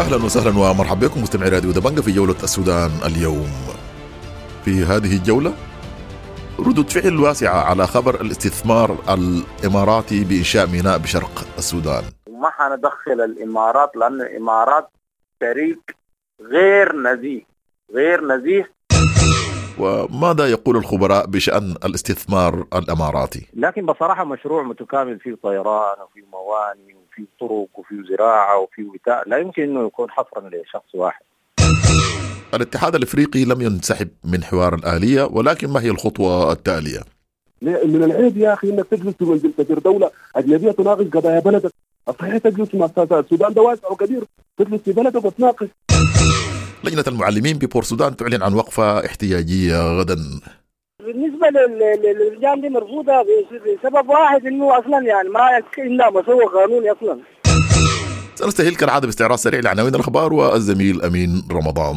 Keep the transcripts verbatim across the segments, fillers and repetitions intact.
أهلا وسهلا ومرحبا بكم مستمعي راديو دبنجة في جولة السودان اليوم. في هذه الجولة ردود فعل واسعة على خبر الاستثمار الإماراتي بإنشاء ميناء بشرق السودان. ما حندخل الإمارات لأن الإمارات شريك غير نزيه غير نزيه. وماذا يقول الخبراء بشأن الاستثمار الإماراتي؟ لكن بصراحة مشروع متكامل، فيه طيران وفيه مواني وفيه طرق وفيه زراعة وفيه وتاء، لا يمكن أنه يكون حصرا لشخص واحد. الاتحاد الافريقي لم ينسحب من حوار الآلية، ولكن ما هي الخطوة التالية؟ من العيب يا اخي انك تجلس في دولة اجنبية تناقش قضايا بلدك. الصحيح تجلس مع السودان ده واسع وكبير، تجلس في بلدك وتناقش. لجنة المعلمين ببور سودان تعلن عن وقفة احتجاجية غدا. بالنسبة للرجال دي مرفوضة بسبب واحد انه اصلا يعني ما الا مسوى قانوني اصلا. سنستهل كالعادة باستعراض سريع لعناوين الأخبار والزميل أمين رمضان.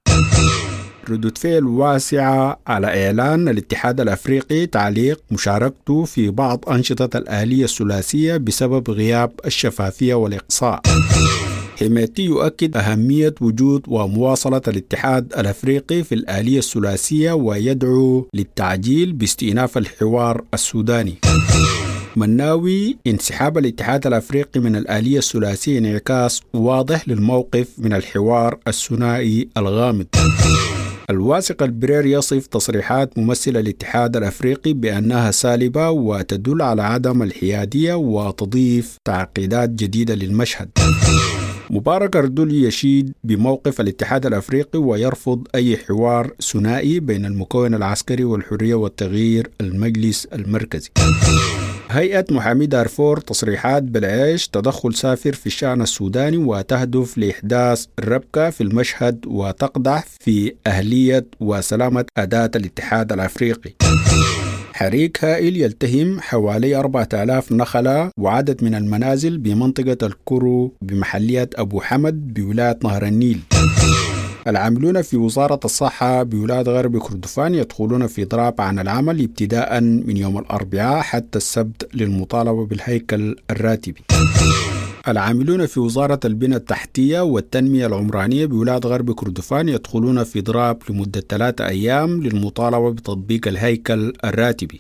ردود فعل واسعة على إعلان الاتحاد الأفريقي تعليق مشاركته في بعض أنشطة الآلية الثلاثية بسبب غياب الشفافية والإقصاء. حميتي يؤكد أهمية وجود ومواصلة الاتحاد الأفريقي في الآلية الثلاثية ويدعو للتعجيل باستئناف الحوار السوداني. مناوي انسحاب الاتحاد الأفريقي من الآلية الثلاثية انعكاس واضح للموقف من الحوار الثنائي الغامض. الواثق البرير يصف تصريحات ممثل الاتحاد الأفريقي بأنها سالبة وتدل على عدم الحيادية وتضيف تعقيدات جديدة للمشهد. مبارك أردولي يشيد بموقف الاتحاد الأفريقي ويرفض أي حوار ثنائي بين المكون العسكري والحرية والتغيير المجلس المركزي. هيئة محامي دارفور تصريحات بالعيش تدخل سافر في الشأن السوداني وتهدف لإحداث ربكة في المشهد وتقدح في أهلية وسلامة أداة الاتحاد الأفريقي. حريق هائل يلتهم حوالي أربعة آلاف نخلة وعدد من المنازل بمنطقة الكرو بمحلية أبو حمد بولاية نهر النيل. العاملون في وزارة الصحة بولاية غرب كردفان يدخلون في ضراب عن العمل ابتداء من يوم الأربعاء حتى السبت للمطالبة بالهيكل الراتبي. العاملون في وزارة البنى التحتية والتنمية العمرانية بولاية غرب كردفان يدخلون في ضراب لمدة ثلاثة أيام للمطالبة بتطبيق الهيكل الراتبي.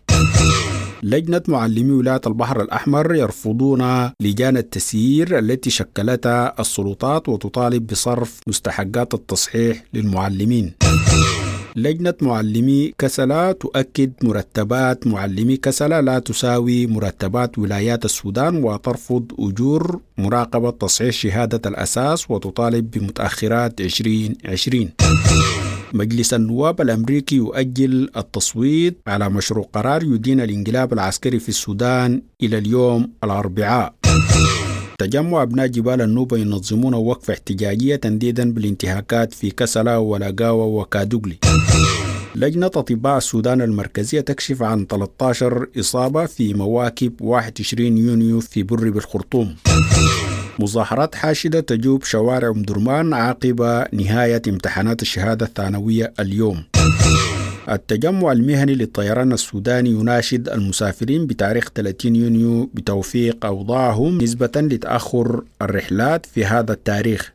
لجنة معلمي ولاية البحر الأحمر يرفضون لجان التسيير التي شكلتها السلطات وتطالب بصرف مستحقات التصحيح للمعلمين. لجنة معلمي كسلة تؤكد مرتبات معلمي كسلة لا تساوي مرتبات ولايات السودان وترفض أجور مراقبة تصحيح شهادة الأساس وتطالب بمتأخرات عشرين عشرين. مجلس النواب الأمريكي يؤجل التصويت على مشروع قرار يدين الانقلاب العسكري في السودان إلى اليوم الأربعاء. تجمع أبناء جبال النوبة ينظمون وقفة احتجاجية تنديدا بالانتهاكات في كسلا ولاقاوة وكادوغلي. لجنة أطباء السودان المركزية تكشف عن ثلاثة عشر إصابة في مواكب واحد وعشرين يونيو في بري بالخرطوم. مظاهرات حاشدة تجوب شوارع أم درمان عقب نهاية امتحانات الشهادة الثانوية اليوم. التجمع المهني للطيران السوداني يناشد المسافرين بتاريخ ثلاثين يونيو بتوفيق أوضاعهم نسبة لتأخر الرحلات في هذا التاريخ.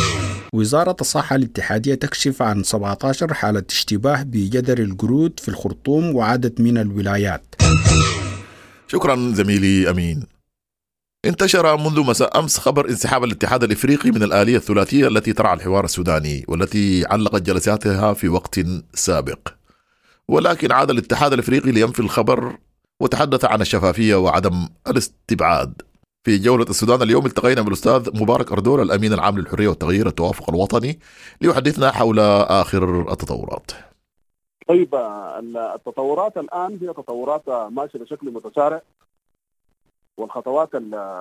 وزارة الصحة الاتحادية تكشف عن سبعة عشر حالة اشتباه بجدر القرود في الخرطوم وعدد من الولايات. شكرا زميلي أمين. انتشر منذ مساء أمس خبر انسحاب الاتحاد الإفريقي من الآلية الثلاثية التي ترعى الحوار السوداني والتي علقت جلساتها في وقت سابق، ولكن عاد الاتحاد الإفريقي لينفي الخبر وتحدث عن الشفافية وعدم الاستبعاد. في جولة السودان اليوم التقينا بالأستاذ مبارك أردول الأمين العام للحرية والتغيير التوافق الوطني ليحدثنا حول آخر التطورات. طيب، التطورات الآن هي تطورات ماشية بشكل متسارع، والخطوات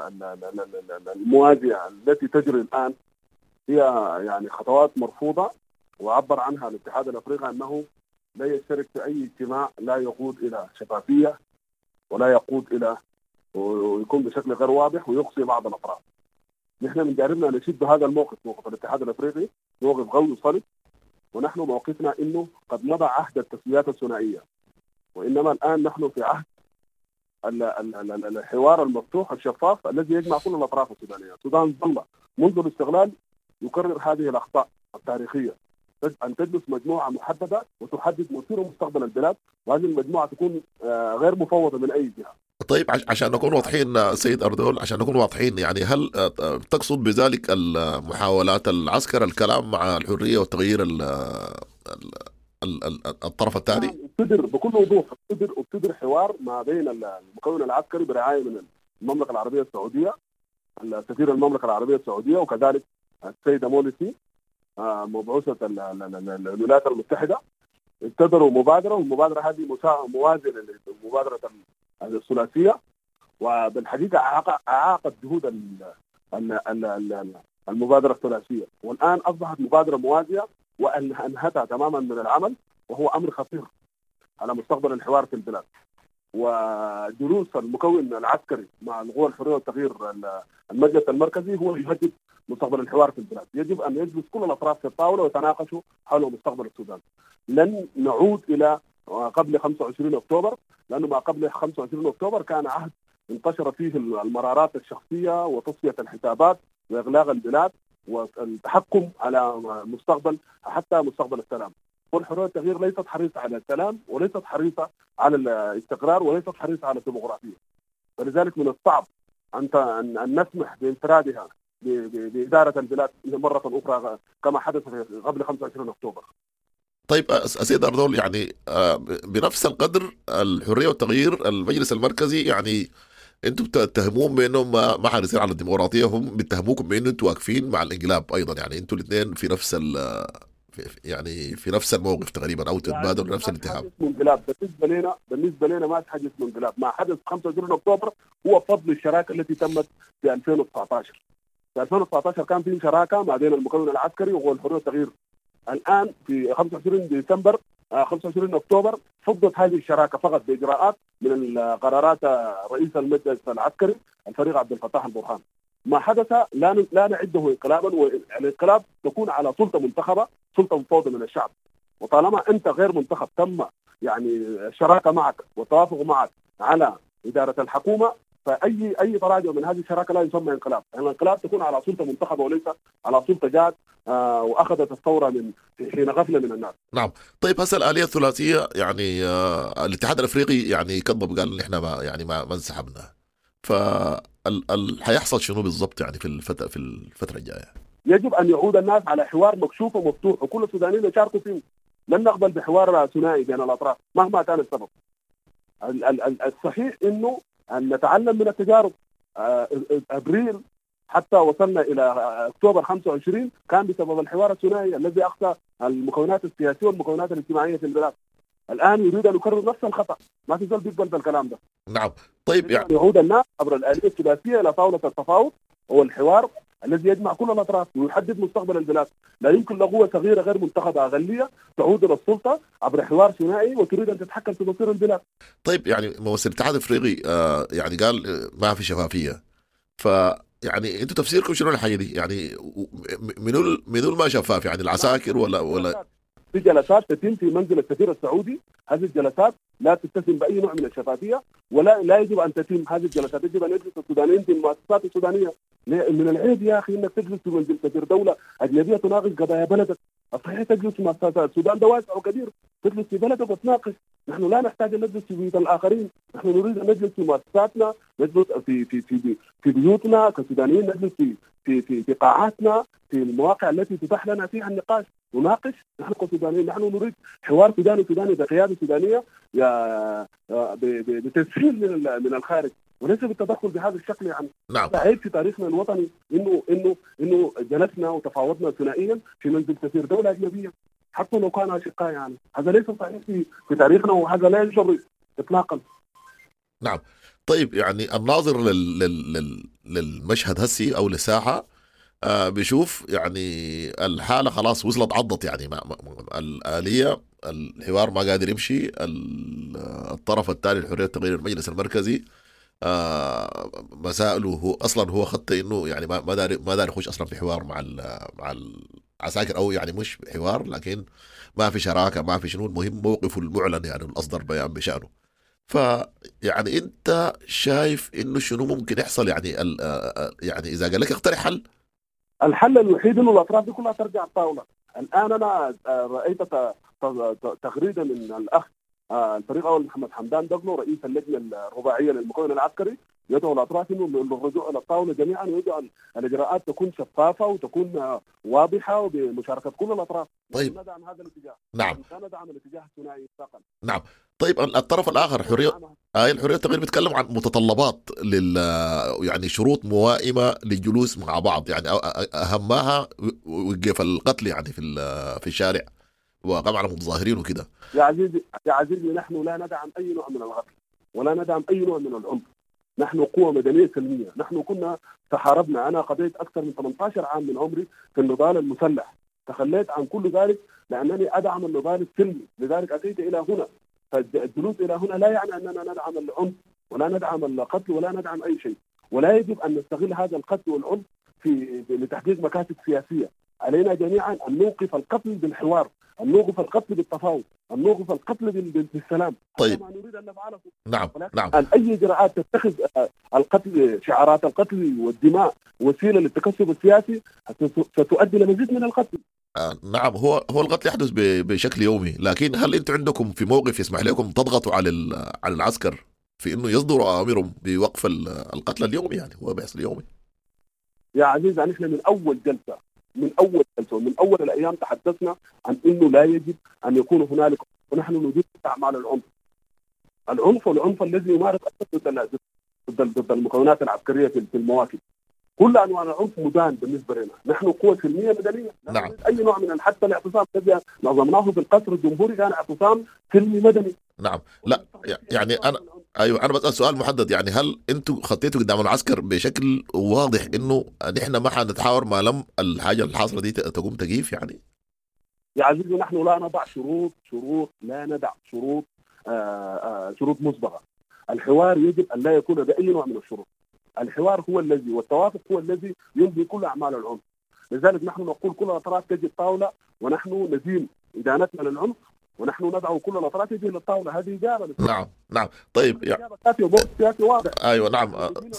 الموازية التي تجري الآن هي يعني خطوات مرفوضة، وعبر عنها الاتحاد الأفريقي أنه لا يشترك في أي اجتماع لا يقود إلى شفافية ولا يقود إلى ويكون بشكل غير واضح ويقصي بعض الأطراف. نحن من جانبنا نشد هذا الموقف، موقف الاتحاد الأفريقي موقف قوي وصلب، ونحن موقفنا إنه قد مضى عهد التسويات الثنائية، وإنما الآن نحن في عهد الحوار المفتوح الشفاف الذي يجمع كل الأطراف السودانية. السودان ظل منذ الاستقلال يكرر هذه الأخطاء التاريخية. أن تجلس مجموعة محددة وتحدد مصير ومستقبل البلاد، وهذه المجموعة تكون غير مفوضة من أي جهة. طيب عشان نكون واضحين سيد أردول، عشان نكون واضحين يعني هل تقصد بذلك المحاولات العسكر الكلام مع الحرية والتغيير الطرف الثاني؟ ابتدر بكل وضوح، ابتدر ابتدر حوار ما بين المكون العسكري برعاية من المملكة العربية السعودية، سفير المملكة العربية السعودية، وكذلك السيدة مولسي مبعوثة الولايات المتحدة. ابتدروا مبادرة، والمبادرة هذه موازنة للمبادرة الثلاثية، وبالحقيقة أعاقت جهود المبادرة الثلاثية، والآن أصبحت مبادرة موازية وأنهتها تماما من العمل، وهو أمر خطير على مستقبل الحوار في البلاد. وجلوس المكون العسكري مع القوى الحرية والتغيير المجلس المركزي هو يهدد مستقبل الحوار في البلاد. يجب أن يجلس كل الأطراف في الطاولة ويتناقشوا حول مستقبل السودان. لن نعود إلى قبل خمسة وعشرين أكتوبر، لأنه ما قبل خمسة وعشرين أكتوبر كان عهد انتشر فيه المرارات الشخصية وتصفية الحسابات وإغلاق البلاد والتحكم على مستقبل حتى مستقبل السلام. والحرية والتغيير ليست حريصة على السلام، وليست حريصة على الاستقرار، وليست حريصة على الديمقراطية. فلذلك من الصعب أن أن نسمح بانفرادها بإدارة البلاد مرة أخرى كما حدث قبل خمسة وعشرين أكتوبر. طيب سيد أردول، يعني بنفس القدر الحرية والتغيير المجلس المركزي يعني انتم بتتهمون بانهم ما حريصين على الديمقراطيه، هم بيتهموكم بانه انتم واقفين مع الانقلاب ايضا، يعني انتم الاثنين في نفس يعني في نفس الموقف تقريبا، او تتبادلوا يعني نفس الاتهام. انقلاب بالنسبه لنا بالنسبه لنا ما حدث اسمه انقلاب. ما حدث خمسة وعشرين أكتوبر هو فضل الشراكه التي تمت في ألفين وتسعة عشر. في ألفين وتسعة عشر كان في شراكه ما بين المكون العسكري وهو الحريه والتغيير. الان في خمسة وعشرين ديسمبر خمسة وعشرين أكتوبر فضت هذه الشراكه فقط باجراءات من قرارات رئيس المجلس العسكري الفريق عبد الفتاح البرهان. ما حدث لا لا نعده انقلابا، والانقلاب تكون على سلطه منتخبه، سلطه مفوضه من الشعب. وطالما انت غير منتخب تم يعني الشراكه معك والتوافق معك على اداره الحكومه، فاي اي تراجع من هذه الشراكه لا يسمى انقلاب. يعني الانقلاب تكون على سلطه منتخبه وليس على سلطه جات آه واخذت الثوره من حين غفله من الناس. نعم. طيب هسه الاليه الثلاثيه يعني آه الاتحاد الافريقي يعني كذب، قال ان احنا ما يعني ما, ما انسحبنا، فهيحصل شنو بالضبط يعني في الفتره في الفتره الجايه؟ يجب ان يعود الناس على حوار مكشوف ومفتوح، وكل السودانيين يشاركوا فيه. لن نقبل بحوار ثنائي بين الاطراف مهما كان السبب. الصحيح انه ان نتعلم من التجارب. ابريل حتى وصلنا الى اكتوبر خمسة وعشرين كان بسبب الحوار الثنائي الذي اخطا المكونات السياسيه والمكونات الاجتماعيه في البلاد. الان يريد ان يكرر نفس الخطا، ما في زول بيقبل بالكلام ده. نعم. طيب يعني يعود الناس عبر الاليه الثلاثيه الى طاوله التفاوض والحوار الذي يجمع كل الاطراف ويحدد مستقبل البلاد. لا يمكن لقوه صغيره غير منتخبه اقليه تعود الى السلطه عبر حوار ثنائي وتريد ان تتحكم في مصير البلاد. طيب يعني ممثل الاتحاد الافريقي آه يعني قال ما في شفافيه، ف يعني انتوا تفسيركم شنو الحاجه دي؟ يعني منو منو ما شفاف، يعني العساكر ولا ولا في جلسات تتم في منزل السفير السعودي. هذه الجلسات لا تتسم باي نوع من الشفافيه، ولا لا يجب ان تتم هذه الجلسات. يجب ان يجلس السودانيين في المؤسسات السودانيه. من العيب يا اخي انك تجلس في منزل سفير دوله اجنبيه تناقش قضايا بلدك. الصحيح تجلس في مؤسسات السودان ده واسع وكبير، تجلس في بلدك وتناقش. نحن لا نحتاج ان نجلس في بيوت الاخرين، نحن نريد ان نجلس في مؤسساتنا، نجلس في في في في بيوتنا كسودانيين، نجلس في في في, في قاعاتنا، في المواقع التي تتاح لنا فيها النقاش، نناقش. نحن كسودانيين نحن نريد حوار سوداني سوداني بقياده سودانيه بتسهيل من من الخارج، وليس بالتدخل بهذا الشكل. يعني نعم. عيب في تاريخنا الوطني انه انه انه جلسنا وتفاوضنا ثنائيا في منزل سفير دوله اجنبيه حتى لو كان اشقاء. يعني هذا ليس صحيح في في تاريخنا، وهذا لا يشرف اطلاقا. نعم. طيب يعني الناظر لل... لل... للمشهد هسي او للساحه آه بيشوف يعني الحاله خلاص وصلت عضت، يعني ما... ما... الاليه الحوار ما قادر يمشي. الطرف الثاني الحريه التغيير المجلس المركزي آه مسائله هو اصلا هو خط انه يعني ما ما داري ما داري يخش اصلا في حوار مع مع العساكر، او يعني مش حوار لكن ما في شراكه ما في شنو. المهم موقفه المعلن يعني الاصدر بيان بشانه. فيعني انت شايف انه شنو ممكن يحصل؟ يعني يعني اذا قال لك اقترح حل الحل الوحيد انه الاطراف دي كلها ترجع الطاوله. الان انا رايت تغريده من الاخ الفريق اول محمد حمدان دقلو رئيس اللجنه الرباعيه للمكون العسكري يدعو الاطراف انه الرجوع الى الطاوله جميعا، ويدعو الاجراءات تكون شفافه وتكون واضحه وبمشاركه كل الاطراف. طيب ندعم هذا الاتجاه. نعم ندعم الاتجاه الثنائي فقط. نعم. طيب الطرف الاخر حريه آه الحريه التغيير بيتكلم عن متطلبات لل يعني شروط موائمه للجلوس مع بعض، يعني اهمها وقف القتل يعني في في الشارع وقام على متظاهرين وكده. يا عزيزي يا عزيزي نحن لا ندعم اي نوع من القتل ولا ندعم اي نوع من العنف. نحن قوة مدنية سلمية. نحن كنا تحاربنا. أنا قضيت أكثر من ثمانية عشر عام من عمري في النضال المسلح، تخليت عن كل ذلك لأنني أدعم النضال السلمي، لذلك أتيت إلى هنا. فالجلوس إلى هنا لا يعني أننا ندعم العنف ولا ندعم القتل ولا ندعم أي شيء، ولا يجب أن نستغل هذا القتل والعنف في لتحقيق مكاسب سياسية. علينا جميعا أن نوقف القتل بالحوار، أن نوقف القتل بالتفاوض، أن نوقف القتل بالسلام. طيب ما نريد أن نفعله. نعم نعم. أي إجراءات تتخذ القتل، شعارات القتل والدماء وسيلة للتكسب السياسي ستؤدي لمزيد من القتل. آه نعم. هو هو القتل يحدث بشكل يومي، لكن هل أنتم عندكم في موقف يسمح لكم تضغطوا على على العسكر في إنه يصدروا أوامرهم بوقف القتل اليومي؟ يعني هو بيحصل يومي. يا عزيز نحن من أول جلسة من أول جلسة ومن أول الأيام تحدثنا عن إنه لا يجب أن يكون هنالك، ونحن نريد أعمال العنف. العنف والعنف الذي يمارس ضد ضد ضد المكونات العسكرية في المواكب. كل أنواع العنف مدان بالنسبة لنا. نحن قوة سلمية مدنية. نعم. أي نوع من حتى الاعتصام الذي نظمناه في القصر الجمهوري كان اعتصام سلمي مدني. نعم. لا يعني أنا ايوه انا بسال سؤال محدد، يعني هل انتم خطيتوا قدام العسكر بشكل واضح انه نحن ما حنتحاور ما لم الحاجه الحاصله دي تقوم تقيف؟ يعني يا عزيزي نحن لا نضع شروط شروط لا ندع شروط آآ آآ شروط مسبقه. الحوار يجب ان لا يكون باي نوع من الشروط. الحوار هو الذي والتوافق هو الذي ينهي كل اعمال العنف. لذلك نحن نقول كل الاطراف تجي الطاوله، ونحن نزيل ادانتنا للعنف، ونحن ندعو كل الاطراف تجي للطاوله. هذه اجابه. نعم نعم. طيب اجابه كافيه وبوقت سياسي واضح. ايوه نعم.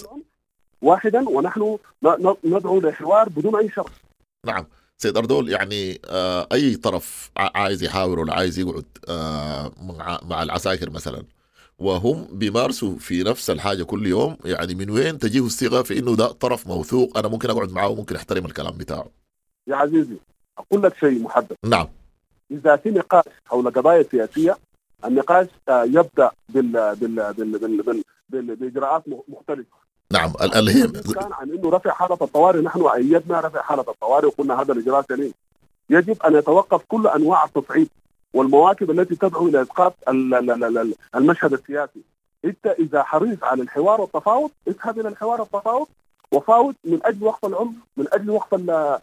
واحدا ونحن ندعو لحوار بدون اي شرط. نعم سيد أردول، يعني آه اي طرف عايز يحاور ولا عايز يقعد آه مع, مع العساكر مثلا وهم بيمارسوا في نفس الحاجه كل يوم، يعني من وين تجيه الثقه في انه ده طرف موثوق انا ممكن اقعد معه وممكن احترم الكلام بتاعه؟ يا عزيزي اقول لك شيء محدد. نعم. إذا في نقاش حول قضايا سياسية، النقاش يبدأ بال بال بال بال بال بال بإجراءات مختلفة. نعم. الهيم كان عن إنه رفع حالة الطوارئ، نحن أيدنا رفع حالة الطوارئ وقلنا هذا الإجراء سليم. يجب أن يتوقف كل أنواع التصعيد والمواكب التي تدعو إلى إسقاط المشهد السياسي. أنت إذا حريص على الحوار والتفاوض اذهب إلى الحوار والتفاوض وفاوض من أجل وقف العنف، من أجل وقف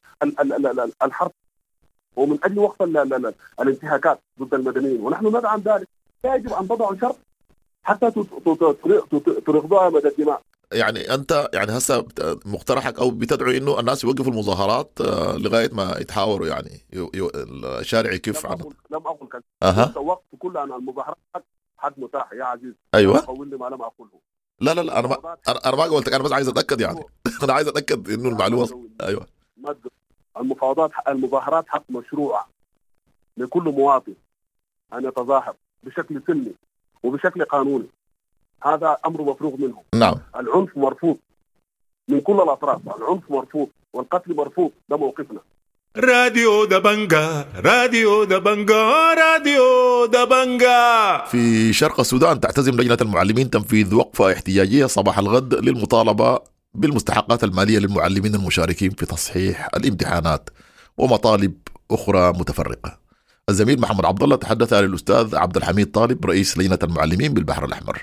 الحرب، ومن أجل وقف الانتهاكات ضد المدنيين، ونحن ندعم ذلك. لا يجب أن تضعوا شرط حتى ترغضوها مدى الدماء. يعني أنت يعني هسه مقترحك أو بتدعو إنه الناس يوقفوا المظاهرات لغاية ما يتحاوروا، يعني الشارع يكف عنه. لم أقل كذا. أه. وقت كل أن المظاهرات حق متاح يا عزيز. أيوة. قولني ما لم أقوله. لا لا لا أنا ما أنا ما قلتك، أنا بس عايز أتأكد يعني أنا عايز أتأكد إنه المعلومة. أيوة. المفاوضات المظاهرات حق مشروع لكل مواطن أن يتظاهر بشكل سلمي وبشكل قانوني. هذا أمر مفروغ منه. نعم. العنف مرفوض من كل الأطراف. العنف مرفوض والقتل مرفوض. ده موقفنا. راديو دبنجا راديو دبنجا راديو دبنجا. في شرق السودان تعتزم لجنة المعلمين تنفيذ وقفة احتجاجية صباح الغد للمطالبة بالمستحقات المالية للمعلمين المشاركين في تصحيح الامتحانات ومطالب أخرى متفرقة. الزميل محمد عبد الله تحدث عن الأستاذ عبد الحميد طالب رئيس لجنة المعلمين بالبحر الأحمر.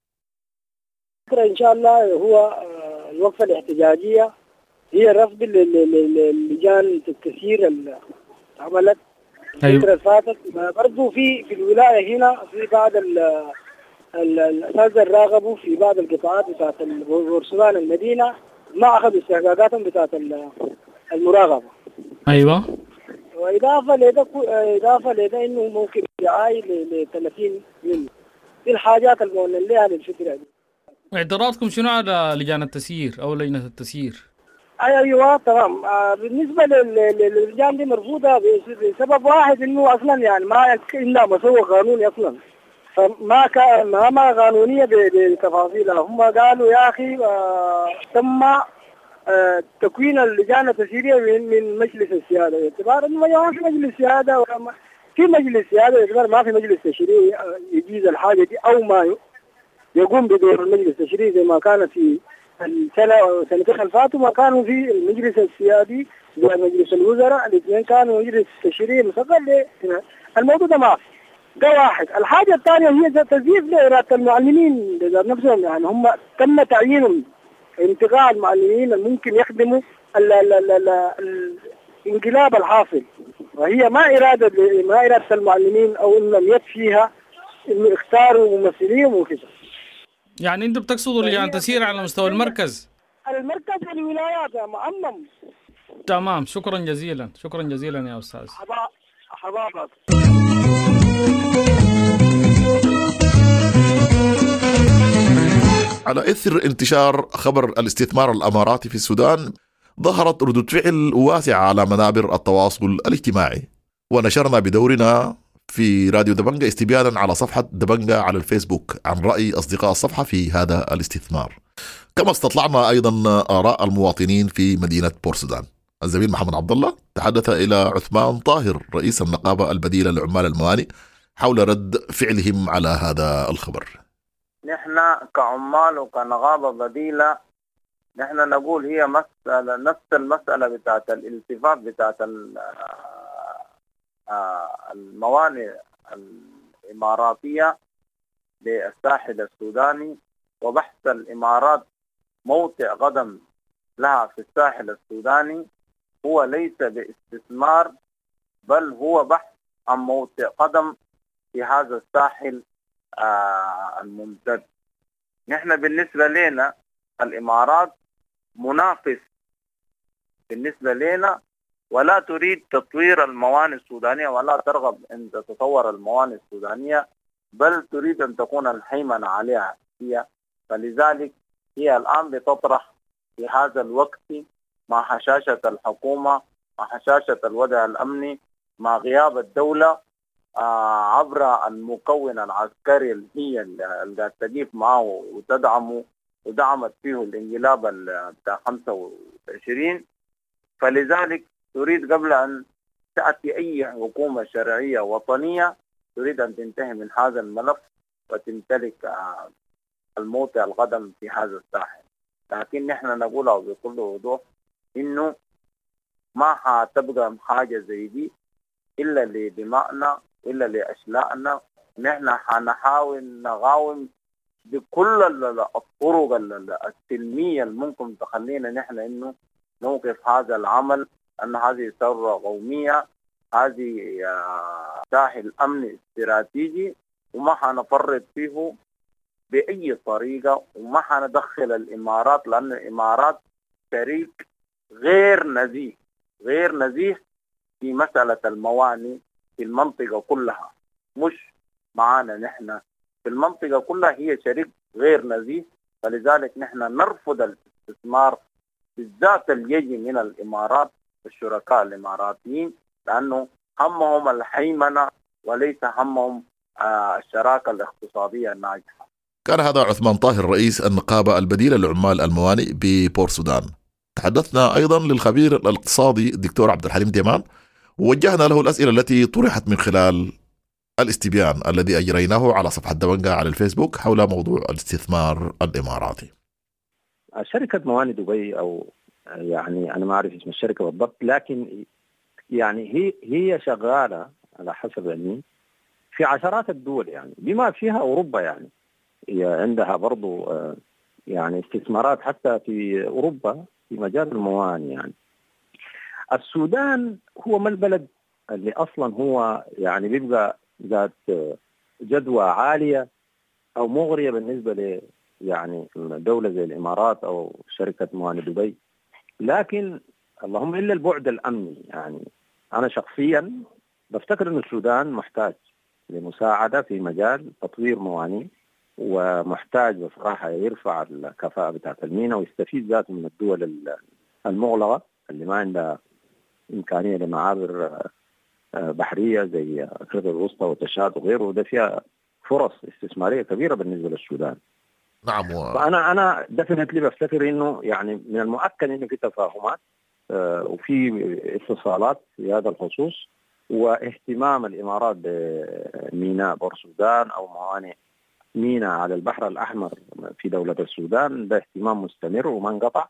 إن شاء الله هو الوقفة الاحتجاجية هي رفض اللجان التسيير اللي عملت الفترة الفاتت. برضو في في الولاية هنا في بعض الأساتذة الراغبوا في بعض القطاعات بتاعت البورسودان المدينة ما أخذوا استحقاقاتهم بتاعت المراقبة. أيوة. وإضافة لذا إضافة لذا إنه ممكن دعاية ل ثلاثين من الحاجات المولى لها للفترة دي. اعتراضكم شنو على لجان التسيير أو لجنة التسيير؟ ايوه تمام. آه بالنسبه للجان دي مرفوضه بسبب واحد انه اصلا يعني ما الا مسوى قانوني اصلا، فما كان ما ما قانونيه بتفاصيلها. هم قالوا يا اخي آه تم آه تكوين اللجان التسييريه من من مجلس السياده، باعتبار انه ما في مجلس سياده، في مجلس سياده باعتبار ما في مجلس تشريعي يجيز الحاجه دي او ما يقوم بدور المجلس التشريعي زي ما كان في السنة سنتين اللي فاتوا، ما كانوا في المجلس السيادي ومجلس الوزراء الاثنين كانوا مجلس تشريعي مستقل. الموضوع ده ما في، ده واحد. الحاجة الثانية هي تزييف لإرادة المعلمين نفسهم، يعني هم تم تعيينهم انتقاء المعلمين الممكن يخدموا ال ال ال ال الانقلاب الحاصل، وهي ما إرادة ما إرادة المعلمين أو إنهم يكفيها إنه يختاروا ممثلين وكذا. يعني انتوا بتقصدوا لجان تسيير على مستوى المركز؟ المركز الولايات يا معمم. تمام، شكرا جزيلا، شكرا جزيلا يا استاذ. حبابك. على اثر انتشار خبر الاستثمار الاماراتي في السودان، ظهرت ردود فعل واسعه على منابر التواصل الاجتماعي، ونشرنا بدورنا في راديو دبنجا استبيانا على صفحة دبنجا على الفيسبوك عن رأي أصدقاء الصفحة في هذا الاستثمار، كما استطلعنا أيضا آراء المواطنين في مدينة بورسودان. الزميل محمد عبد الله تحدث إلى عثمان طاهر رئيس النقابة البديلة لعمال الموانئ حول رد فعلهم على هذا الخبر. نحن كعمال وكنقابة بديلة نحن نقول هي مسألة نفس المسألة بتاعت الالتفاف بتاعت الموانئ الإماراتية للساحل السوداني، وبحث الإمارات موطئ قدم لها في الساحل السوداني هو ليس باستثمار، بل هو بحث عن موطئ قدم في هذا الساحل آه الممتد. نحن بالنسبة لنا الإمارات منافس بالنسبة لنا، ولا تريد تطوير الموانئ السودانية ولا ترغب أن تتطور الموانئ السودانية، بل تريد أن تكون الهيمنة عليها هي. فلذلك هي الآن بتطرح في هذا الوقت مع هشاشة الحكومة، مع هشاشة الوضع الأمني، مع غياب الدولة آه عبر المكون العسكري اللي هي اللي تجيب معه وتدعمه ودعمت فيه الانقلاب بتاع خمسة وعشرين. فلذلك تريد قبل أن تأتي أي حكومة شرعية وطنية تريد أن تنتهي من هذا الملف وتمتلك الموطئ القدم في هذا الساحل. لكن نحن نقولها بكل وضوح إنه ما هتبقى حاجة زي دي إلا لدمائنا إلا لأشلائنا. نحن هنحاول نقاوم بكل الطرق السلمية الممكن تخلينا نحن إنه نوقف هذا العمل، أن هذه ثورة قومية، هذه ساحل أمني استراتيجي، وما حنفرط فيه بأي طريقة، وما حندخل الإمارات، لأن الإمارات شريك غير نزيه غير نزيه في مسألة الموانئ في المنطقة كلها، مش معانا نحن في المنطقة كلها، هي شريك غير نزيه. فلذلك نحن نرفض الاستثمار بالذات اللي يجي من الإمارات والشركاء الإماراتيين، لأنه همهم الهيمنة وليس همهم آه الشراكة الاقتصادية الناجحة. كان هذا عثمان طاهر رئيس النقابة البديلة لعمال الموانئ ببورسودان. تحدثنا أيضا للخبير الاقتصادي الدكتور عبد الحليم ديمان، ووجهنا له الأسئلة التي طرحت من خلال الاستبيان الذي أجريناه على صفحة دبنجا على الفيسبوك حول موضوع الاستثمار الإماراتي. شركة موانئ دبي، أو يعني أنا ما أعرف اسم الشركة بالضبط، لكن يعني هي هي شغالة على حسب علمي في عشرات الدول، يعني بما فيها أوروبا. يعني هي عندها برضو يعني استثمارات حتى في أوروبا في مجال الموانئ. يعني السودان هو ما البلد اللي أصلا هو يعني بيبقى ذات جدوى عالية أو مغرية بالنسبة ل يعني دولة زي الإمارات أو شركة موانئ دبي، لكن اللهم إلا البعد الأمني. يعني أنا شخصيا بفتكر أن السودان محتاج لمساعدة في مجال تطوير موانئ، ومحتاج بصراحة يرفع الكفاءة بتاعت المينا ويستفيد ذاته من الدول المغلقة اللي ما عندها إمكانية لمعابر بحرية زي أفريقيا الوسطى وتشاد وغيره، وده فيها فرص استثمارية كبيرة بالنسبة للسودان. نعم و... فأنا أنا دفنتلي بفتكر إنه يعني من المؤكد إنه في تفاهمات آه وفي اتصالات في هذا الخصوص، واهتمام الإمارات بميناء بور السودان أو موانئ ميناء على البحر الأحمر في دولة السودان، ده اهتمام مستمر وما انقطع.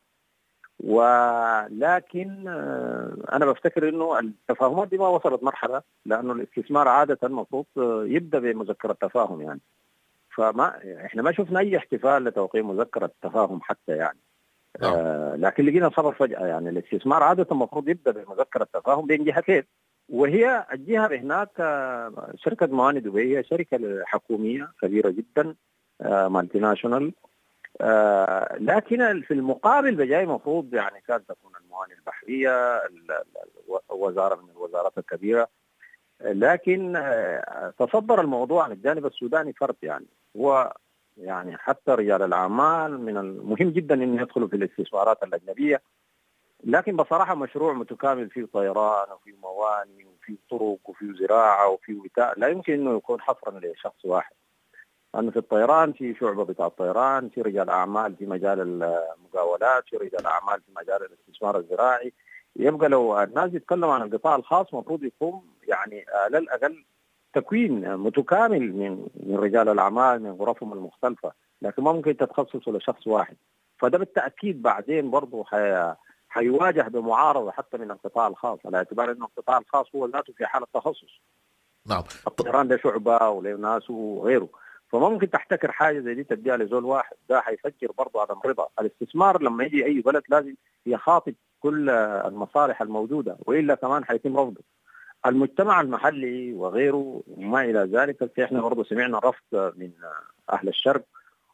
ولكن أنا بفتكر إنه التفاهمات دي ما وصلت مرحلة، لأنه الاستثمار عادة المفروض يبدأ بمذكرة تفاهم يعني. فما إحنا ما شفنا أي احتفال لتوقيع مذكرة تفاهم حتى يعني. آه لكن لقينا الخبر فجأة يعني. الاستثمار عادة المفروض يبدأ بمذكرة تفاهم بين جهتين، وهي الجهة هناك شركة موانئ دبي هي شركة حكومية كبيرة جدا مالتي ناشونال. آه لكن في المقابل بجاي مفروض يعني كانت تكون الموانئ البحرية وزارة من الوزارات الكبيرة، لكن آه تصدر الموضوع عن الجانب السوداني فرد يعني. هو يعني حتى رجال الأعمال من المهم جدا أن يدخلوا في الاستثمارات الأجنبية، لكن بصراحة مشروع متكامل فيه طيران وفيه موانئ وفيه طرق وفيه زراعة وفيه وتاء، لا يمكن أنه يكون حصرا لشخص واحد. أنه في الطيران في شعبة بتاع الطيران، في رجال أعمال في مجال المقاولات، في رجال أعمال في مجال الاستثمار الزراعي. يبقى لو الناس يتكلموا عن القطاع الخاص مفروض يكون يعني على الأقل تكوين متكامل من من رجال الأعمال من غرفهم المختلفة، لكن ما ممكن تتخصصوا لشخص واحد. فده بالتأكيد بعدين برضو حي... حيواجه بمعارضة حتى من القطاع الخاص، على اعتبار أنه القطاع الخاص هو ذاته في حالة تخصص. نعم. الطيران ده شعبة وله ناس وغيره، فما ممكن تحتكر حاجة زي دي تديها لزول واحد، ده حيفكر برضو عدم رضا. الاستثمار لما يجي أي بلد لازم يخاطب كل المصالح الموجودة، وإلا كمان حيتم رفضه. المجتمع المحلي وغيره وما إلى ذلك، احنا برضو سمعنا رفض من أهل الشرق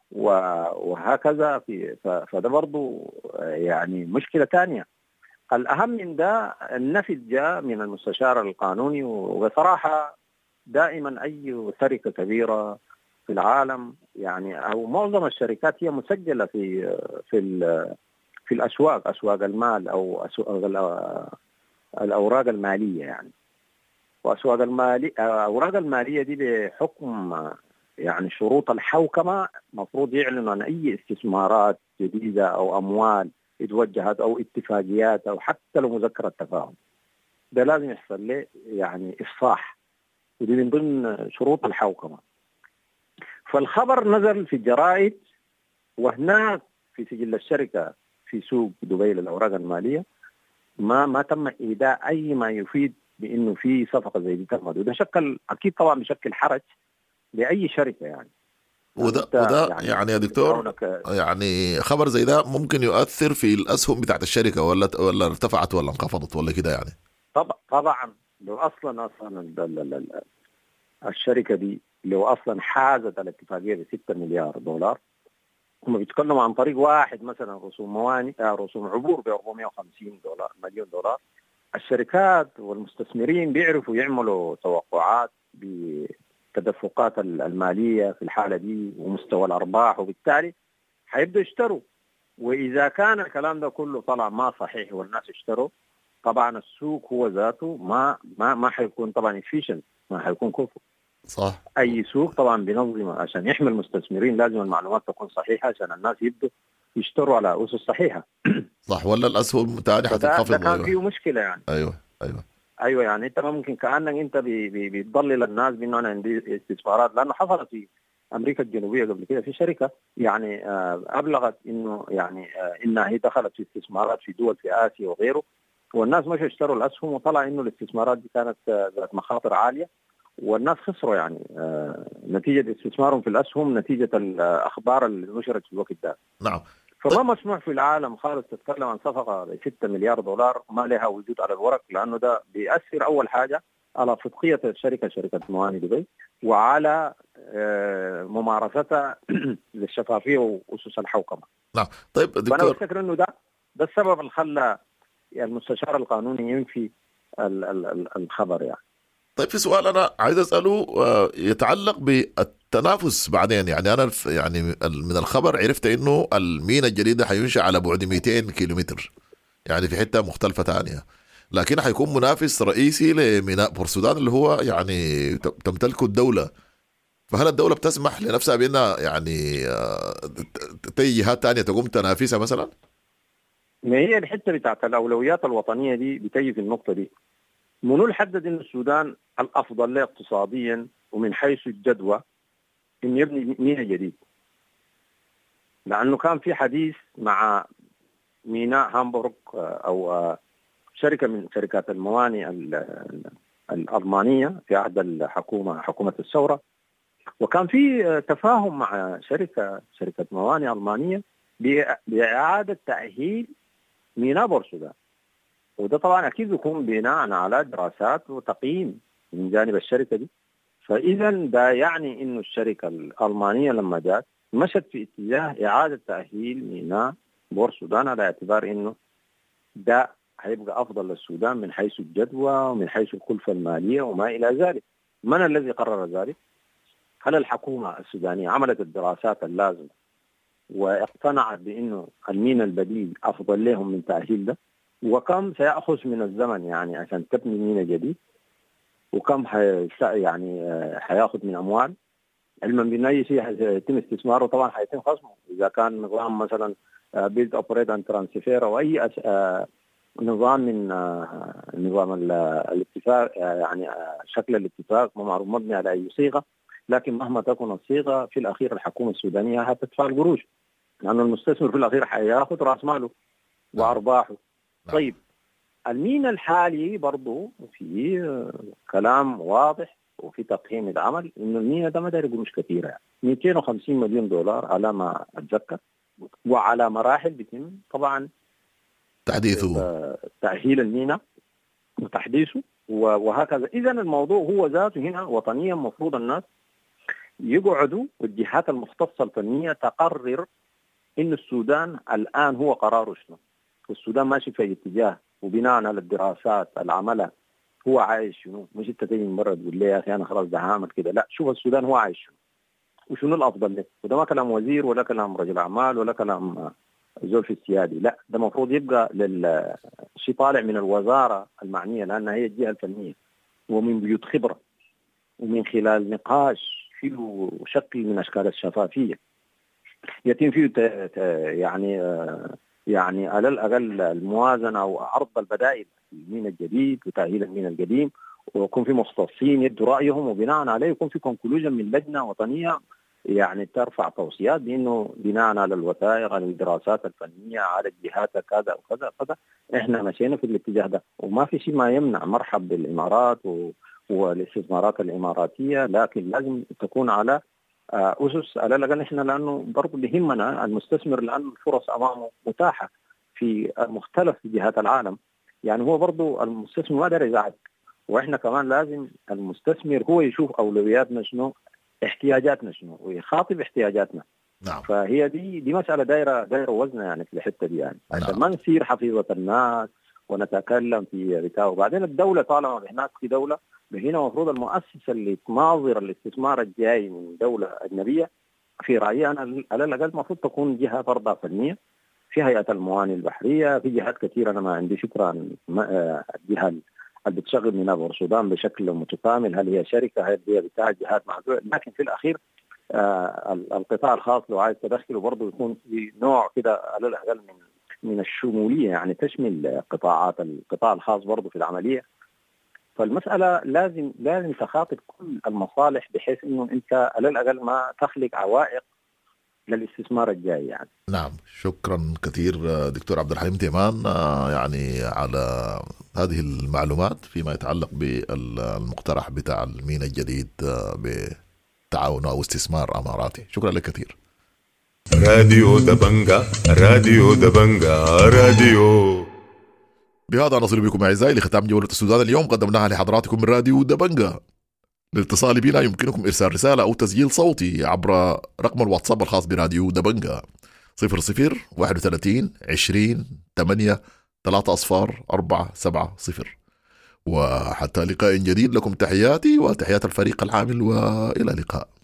وهكذا في. فده برضو يعني مشكلة تانية. الأهم من ده النفي جاء من المستشار القانوني، وبصراحة دائما أي شركة كبيرة في العالم يعني أو معظم الشركات هي مسجلة في في في الأسواق، أسواق المال أو أسواق الأوراق المالية يعني. وأسواق المالية أوراق المالية دي بحكم يعني شروط الحوكمة مفروض يعلنوا عن أي استثمارات جديدة أو أموال اتوجهت أو اتفاقيات أو حتى لو مذكرة تفاهم. ده لازم يحصل له يعني إفصاح، ودي من ضمن شروط الحوكمة. فالخبر نزل في الجرائد، وهناك في سجل الشركة في سوق دبي للأوراق المالية ما ما تم إيداء أي ما يفيد بأنه في صفقة زي دي تمت، وده شكل أكيد طبعا بشكل حرج لأي شركة يعني. وده وده يعني, يعني يا دكتور يعني خبر زي ده ممكن يؤثر في الأسهم بتاعت الشركة ولا ولا ارتفعت ولا انخفضت ولا كده يعني؟ طبعا طبعا لو أصلا أصلا الشركة دي لو أصلا حازت الاتفاقية بستة مليار دولار، هم بيتكلموا عن طريق واحد مثلا رسوم موانئ رسوم عبور ب أربعمائة وخمسين دولار مليون دولار. الشركات والمستثمرين بيعرفوا يعملوا توقعات بتدفقات المالية في الحالة دي ومستوى الأرباح، وبالتالي حيبدوا يشتروا. وإذا كان الكلام ده كله طلع ما صحيح والناس اشتروا، طبعا السوق هو ذاته ما ما ما حيكون طبعا efficient، ما حيكون كفو. صح. أي سوق طبعا بينظم عشان يحمي المستثمرين لازم المعلومات تكون صحيحة عشان الناس يبدوا يشتروا على أسس صحيحة. صح، ولا الأسهم تاني حتنخفض. ده كان فيه مشكلة يعني. أيوه أيوه أيوه يعني أنت ما ممكن كأنك أنت بي بي بتضلل الناس بأنه أنا عندي استثمارات، لأنه حصلت في أمريكا الجنوبية قبل كده في شركة يعني آه أبلغت إنه يعني آه إنها هي دخلت في استثمارات في دول في آسيا وغيره، والناس مش اشتروا الأسهم، وطلع إنه الاستثمارات دي كانت آه ذات مخاطر عالية، والناس خسروا يعني آه نتيجة استثمارهم في الأسهم نتيجة الأخبار اللي نشرت في الوقت ده. نعم. فما مسموح في العالم خالص تتكلم عن صفقة ب ستة مليار دولار ما لها وجود على الورق، لأنه ده بيأثر أول حاجة على صدقية الشركة شركة موانئ دبي، وعلى آه ممارستها للشفافية وأسس الحوكمة. نعم. طيب دكتور، فأنا بفتكر إنه ده ده السبب اللي خلى المستشار القانوني ينفي ال ال الخبر يعني. طيب في سؤال أنا عايز أسأله يتعلق بالتنافس بعدين. يعني أنا يعني من الخبر عرفت إنه الميناء الجديدة حينشأ على بعد مئتين كيلومتر. يعني في حتة مختلفة تانية، لكن حيكون منافس رئيسي لميناء بور السودان اللي هو يعني تمتلكه الدولة. فهل الدولة بتسمح لنفسها بأنها يعني تي جهات تانية تقوم تنافسها مثلا؟ ما هي الحتة بتاعت الأولويات الوطنية دي بتيجي في النقطة دي. منو الحدد إن السودان الأفضل له اقتصاديا ومن حيث الجدوى إن يبني ميناء جديد؟ لأنه كان في حديث مع ميناء هامبورغ أو شركة من شركات الموانئ الألمانية في عهد الحكومة حكومة الثورة، وكان في تفاهم مع شركة شركة موانئ ألمانية بإعادة تأهيل ميناء بور السودان. وده طبعا أكيد يكون بناء على دراسات وتقييم من جانب الشركة دي. فإذا ده يعني إنه الشركة الألمانية لما جات مشت في اتجاه إعادة تأهيل ميناء بور السودان على اعتبار إنه ده هيبقى أفضل للسودان من حيث الجدوى ومن حيث الكلفة المالية وما إلى ذلك. من الذي قرر ذلك؟ هل الحكومة السودانية عملت الدراسات اللازمة واقتنعت بأنه الميناء البديل أفضل لهم من تأهيل ده؟ وكم سيأخذ من الزمن يعني عشان تبني ميناء جديد؟ وكم حي يعني حياخذ من أموال؟ علما بأن أي شيء يتم استثماره طبعا حيتم خصمه إذا كان نظام مثلا بيلد أوبريت أند ترانسفير أو أي نظام من نظام الاتفاق يعني شكل الاتفاق معروف مبني على أي صيغة. لكن مهما تكون الصيغة في الأخير الحكومة السودانية هتدفع القروش، لأن المستثمر في الأخير حياخذ رأس ماله وأرباحه. طيب الميناء الحالي برضو في كلام واضح وفي تقييم العمل إنه الميناء ده ما داير قروش كثيرة، يعني مئتين وخمسين مليون دولار على ما أتذكر، وعلى مراحل بيتم طبعا تحديثه تأهيل الميناء وتحديثه وهكذا. إذا الموضوع هو ذاته هنا وطنيا مفروض الناس يقعدوا والجهات المختصة الفنية تقرر إن السودان الآن هو قراره شنو، والسودان ماشي في اتجاه، وبناء على الدراسات العملة هو عايش شنو. مش انت تيجي من برا تقول لي يا اخي انا خلاص ده هعمل كده، لا، شوف السودان هو عايش شنو وشنو الافضل له. وده ما كلام وزير ولا كلام رجل اعمال ولا كلام زول في السيادي، لا، ده المفروض يبقى للشيء طالع من الوزارة المعنية لأنها هي الجهة الفنية، ومن بيوت خبرة، ومن خلال نقاش فيه شكل من أشكال الشفافية يتم فيه يعني يعني على الأقل الموازنة أو عرض البدائل الميناء الجديد وتأهيل الميناء القديم، ويكون في مختصين يدوا رأيهم، وبناء عليه يكون في كونكلوجن من لجنة وطنية يعني ترفع توصيات بأنه بناء على الوثائق، على الدراسات الفنية، على الجهات كذا وكذا كذا احنا مشينا في الاتجاه ده. وما في شيء ما يمنع مرحب بالإمارات والاستثمارات الإماراتية، لكن لازم تكون على أسس على الأقل احنا، لأنه برضو بيهمنا المستثمر لأن الفرص أمامه متاحة في مختلف جهات العالم. يعني هو برضو المستثمر ما داري يزعج، وإحنا كمان لازم المستثمر هو يشوف أولوياتنا شنو، احتياجاتنا شنو، ويخاطب احتياجاتنا. نعم. فهي دي دي مسألة دايرة دايرة وزنة يعني في الحتة دي، يعني عشان نعم. ما نصير حفيظة الناس ونتكلم في بتاع. وبعدين الدولة طالما هناك في دولة، هنا المفروض المؤسسة اللي تناظر الاستثمار الجاي من دولة أجنبية في رأيي أنا على الأقل المفروض تكون جهة فرضة فنية، في هيئة الموانئ البحرية، في جهات كثيرة. أنا ما عندي فكرة عن الجهة اللي بتشغل ميناء بور السودان بشكل متكامل، هل هي شركة، هل هي بتاع جهات معدودة. لكن في الأخير آه القطاع الخاص لو عايز تدخله برضه يكون في نوع كده على الأقل من من الشمولية، يعني تشمل قطاعات القطاع الخاص برضه في العملية. فالمسألة لازم لازم تخاطب كل المصالح بحيث إنه أنت على الأقل ما تخلق عوائق للاستثمار الجاي يعني. نعم، شكرا كثير دكتور عبد الحليم تيمان يعني على هذه المعلومات فيما يتعلق بالمقترح بتاع الميناء الجديد بتعاون أو استثمار أماراتي. شكرا لك كثير. راديو دبنجا راديو دبنجا راديو. بهذا نصل بكم أعزائي لختام جولة السودان اليوم قدمناها لحضراتكم من راديو دبنجا. للاتصال بنا يمكنكم إرسال رسالة أو تسجيل صوتي عبر رقم الواتساب الخاص براديو دبنجا صفر صفر واحد وثلاثين عشرين ثمانية ثلاثة أصفار أربعة سبعة صفر. وحتى لقاء جديد لكم تحياتي وتحيات الفريق العامل، وإلى اللقاء.